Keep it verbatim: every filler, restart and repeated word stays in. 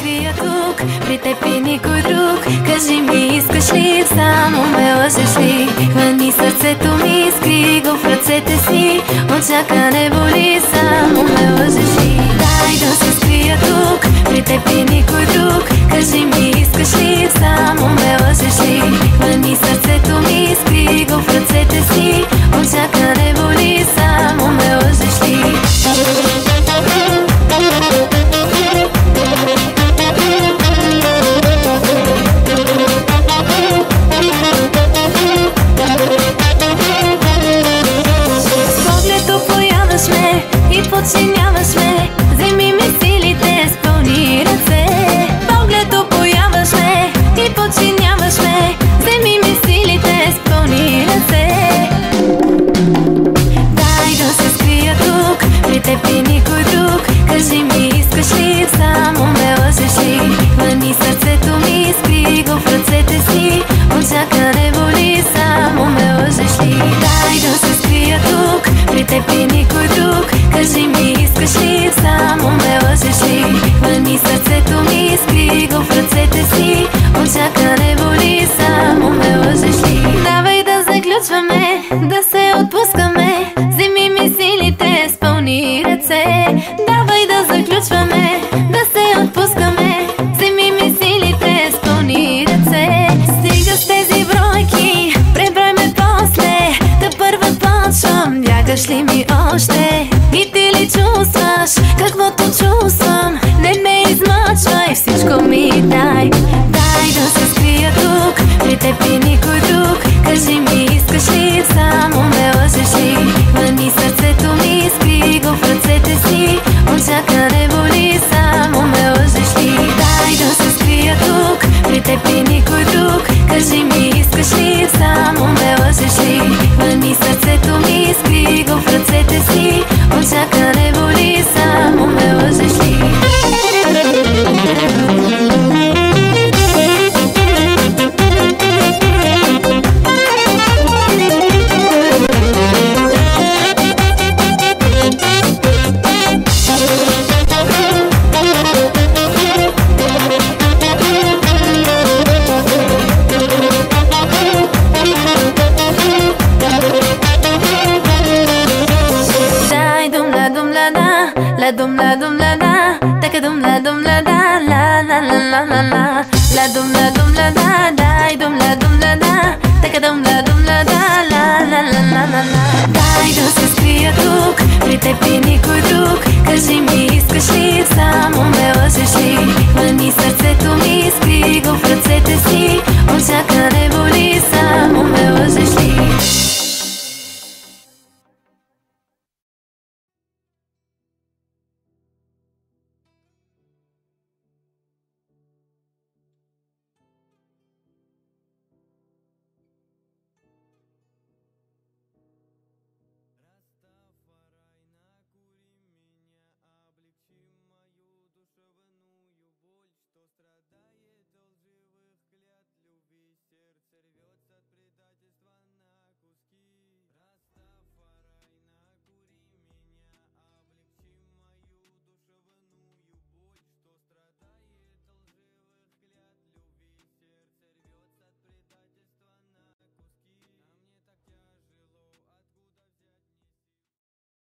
скрия тук, при теб и никой друг. Кажи ми, искаш ли, само ме лъжеш ли? Хвани сърцето ми, скри го в ръцете си. Очака не боли, само ме лъжеш ли? Дай да се скрия тук, при теб и никой друг. Кажи ми, искаш ли, само ме лъжеш ли? Хвани сърцето ми, скри го в ръцете си. Очака не боли, само ме лъжеш ли? И подчиняваш ме, вземи ми силите с пълни ръце. Поглед появаш ме и подчиняваш ме, вземи ми силите с пълни ръце. Дай да се скрия тук, при теб и никой друг. Кажи ми, искаш ли, само ме лъжеш ли? Хвани сърцето ми, скри го в ръцете си. Очака не боли, само ме лъжеш ли? Дай да се скрия тук, при теб и никой друг. Кажи ми, искаш ли, само ме лъжеш ли? Хвани сърцето ми, скри го в ръцете си. Очака не боли, само ме лъжеш ли? Давай да заключваме, да се отпускаме. Вземи ми силите с пълни ръце. Давай да заключваме, да се отпускаме. Вземи ми силите с пълни ръце. Стига с тези бройки, преброй ме после. Да първа почвам, бягаш ли ми още? И ти ли чувстваш каквото чувствам? Не ме измъчвай, всичко ми дай. Дай да се скрия тук, при теб и никой друг. Кажи ми, искаш ли, само ме лъжеш ли? Хвани сърцето ми, скри го в ръцете си. Очака не боли, само ме лъжеш ли? Дай да се скрия тук, при теб и никой друг. Кажи ми, искаш ли, само ме лъжеш ли? Хвани сърцето ми, скри го в ръцете си. Очака не боли, само ме лъжеш ли? La dum la dum la da, taka dum la dum la da, la la la la la la. La dum la dum la da, dai dum la dum la da, taka dum la dum la da, la la la la la la. Дай да се скрия тук, при теб и никой друг. Кажи ми, искаш ли,